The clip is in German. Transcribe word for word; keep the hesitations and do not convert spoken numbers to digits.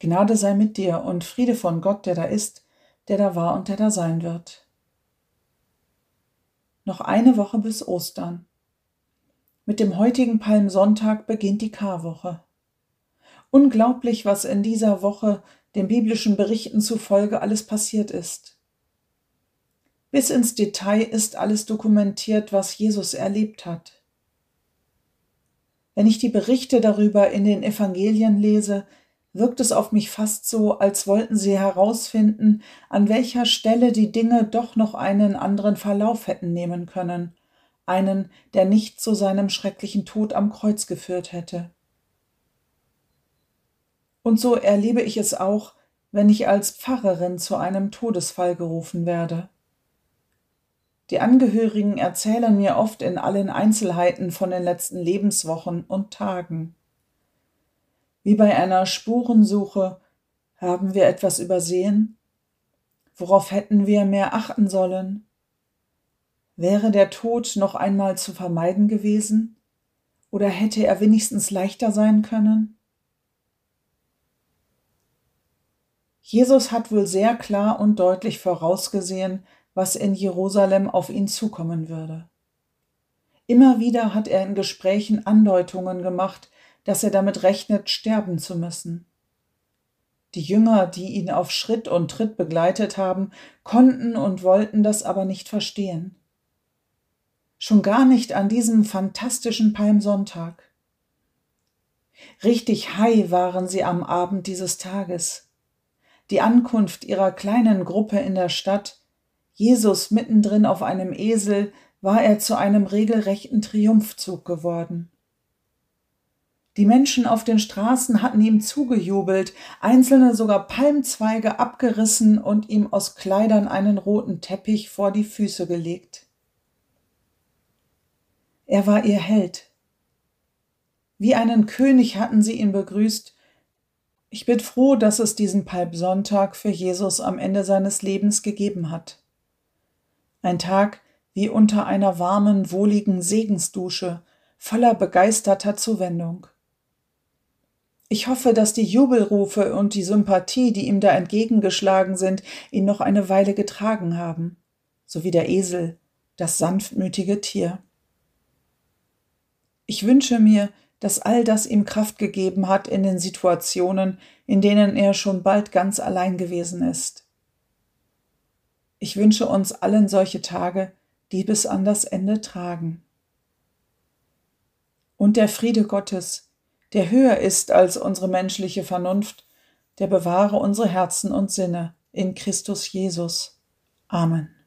Gnade sei mit dir und Friede von Gott, der da ist, der da war und der da sein wird. Noch eine Woche bis Ostern. Mit dem heutigen Palmsonntag beginnt die Karwoche. Unglaublich, was in dieser Woche den biblischen Berichten zufolge alles passiert ist. Bis ins Detail ist alles dokumentiert, was Jesus erlebt hat. Wenn ich die Berichte darüber in den Evangelien lese, wirkt es auf mich fast so, als wollten sie herausfinden, an welcher Stelle die Dinge doch noch einen anderen Verlauf hätten nehmen können, einen, der nicht zu seinem schrecklichen Tod am Kreuz geführt hätte. Und so erlebe ich es auch, wenn ich als Pfarrerin zu einem Todesfall gerufen werde. Die Angehörigen erzählen mir oft in allen Einzelheiten von den letzten Lebenswochen und Tagen. Wie bei einer Spurensuche, haben wir etwas übersehen? Worauf hätten wir mehr achten sollen? Wäre der Tod noch einmal zu vermeiden gewesen? Oder hätte er wenigstens leichter sein können? Jesus hat wohl sehr klar und deutlich vorausgesehen, was in Jerusalem auf ihn zukommen würde. Immer wieder hat er in Gesprächen Andeutungen gemacht, dass er damit rechnet, sterben zu müssen. Die Jünger, die ihn auf Schritt und Tritt begleitet haben, konnten und wollten das aber nicht verstehen. Schon gar nicht an diesem fantastischen Palmsonntag. Richtig high waren sie am Abend dieses Tages. Die Ankunft ihrer kleinen Gruppe in der Stadt, Jesus mittendrin auf einem Esel, war er zu einem regelrechten Triumphzug geworden. Die Menschen auf den Straßen hatten ihm zugejubelt, einzelne sogar Palmzweige abgerissen und ihm aus Kleidern einen roten Teppich vor die Füße gelegt. Er war ihr Held. Wie einen König hatten sie ihn begrüßt. Ich bin froh, dass es diesen Palmsonntag für Jesus am Ende seines Lebens gegeben hat. Ein Tag wie unter einer warmen, wohligen Segensdusche, voller begeisterter Zuwendung. Ich hoffe, dass die Jubelrufe und die Sympathie, die ihm da entgegengeschlagen sind, ihn noch eine Weile getragen haben, so wie der Esel, das sanftmütige Tier. Ich wünsche mir, dass all das ihm Kraft gegeben hat in den Situationen, in denen er schon bald ganz allein gewesen ist. Ich wünsche uns allen solche Tage, die bis an das Ende tragen. Und der Friede Gottes, der höher ist als unsere menschliche Vernunft, der bewahre unsere Herzen und Sinne in Christus Jesus. Amen.